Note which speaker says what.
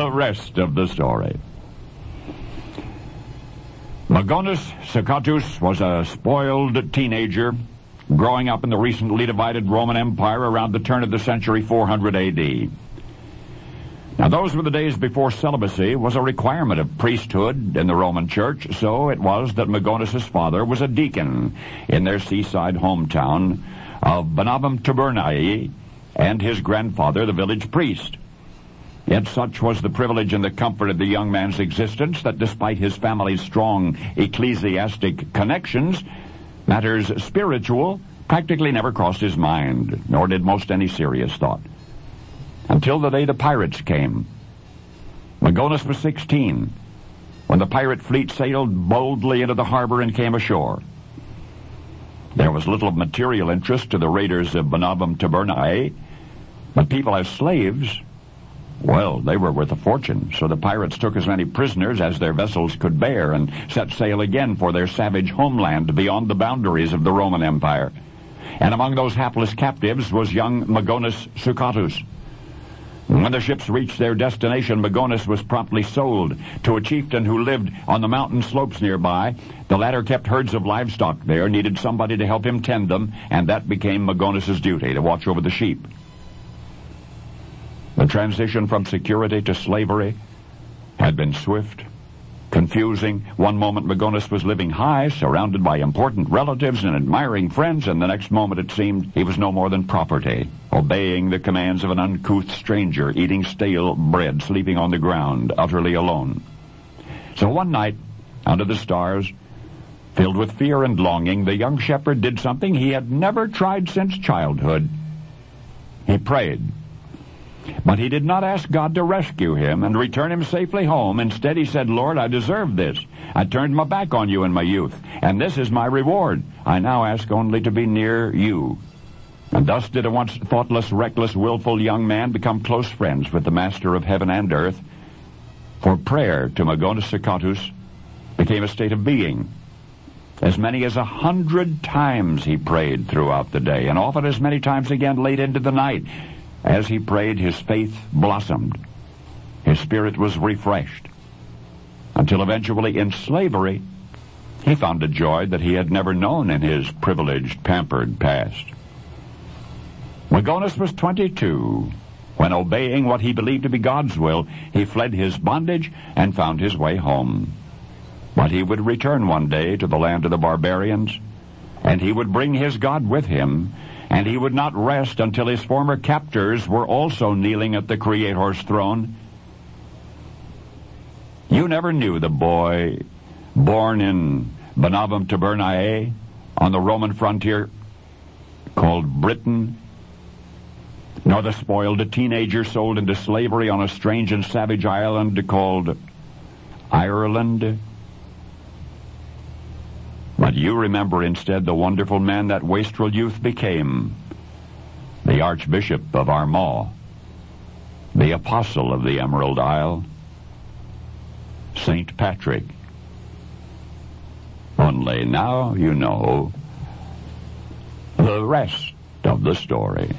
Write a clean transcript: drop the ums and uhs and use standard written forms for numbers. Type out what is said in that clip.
Speaker 1: The rest of the story. Magones Succatus was a spoiled teenager growing up in the recently divided Roman Empire around the turn of the century 400 A.D. Now, those were the days before celibacy was a requirement of priesthood in the Roman Church, so it was that Magones' father was a deacon in their seaside hometown of Bonabum Tabernae, and his grandfather the village priest. Yet such was the privilege and the comfort of the young man's existence that despite his family's strong ecclesiastic connections, matters spiritual practically never crossed his mind, nor did most any serious thought. Until the day the pirates came. Magones was 16 when the pirate fleet sailed boldly into the harbor and came ashore. There was little material interest to the raiders of Bonabum Tabernae, but people as slaves, well, they were worth a fortune, so the pirates took as many prisoners as their vessels could bear and set sail again for their savage homeland beyond the boundaries of the Roman Empire. And among those hapless captives was young Magones Succatus. When the ships reached their destination, Magones was promptly sold to a chieftain who lived on the mountain slopes nearby. The latter kept herds of livestock there, needed somebody to help him tend them, and that became Magones' duty, to watch over the sheep. The transition from security to slavery had been swift, confusing. One moment Magones was living high, surrounded by important relatives and admiring friends, and the next moment it seemed he was no more than property, obeying the commands of an uncouth stranger, eating stale bread, sleeping on the ground, utterly alone. So one night, under the stars, filled with fear and longing, the young shepherd did something he had never tried since childhood. He prayed. But he did not ask God to rescue him and return him safely home. Instead, he said, Lord, I deserve this. I turned my back on you in my youth, and this is my reward. I now ask only to be near you. And thus did a once thoughtless, reckless, willful young man become close friends with the master of heaven and earth. For prayer to Magones Succatus became a state of being. As many as 100 times he prayed throughout the day, and often as many times again late into the night. As he prayed, his faith blossomed. His spirit was refreshed. Until eventually, in slavery, he found a joy that he had never known in his privileged, pampered past. Magones was 22 when, obeying what he believed to be God's will, he fled his bondage and found his way home. But he would return one day to the land of the barbarians, and he would bring his God with him, and he would not rest until his former captors were also kneeling at the Creator's throne. You never knew the boy born in Bonabum Tabernae on the Roman frontier called Britain, nor the spoiled teenager sold into slavery on a strange and savage island called Ireland. But you remember instead the wonderful man that wastrel youth became, the Archbishop of Armagh, the Apostle of the Emerald Isle, St. Patrick. Only now you know the rest of the story.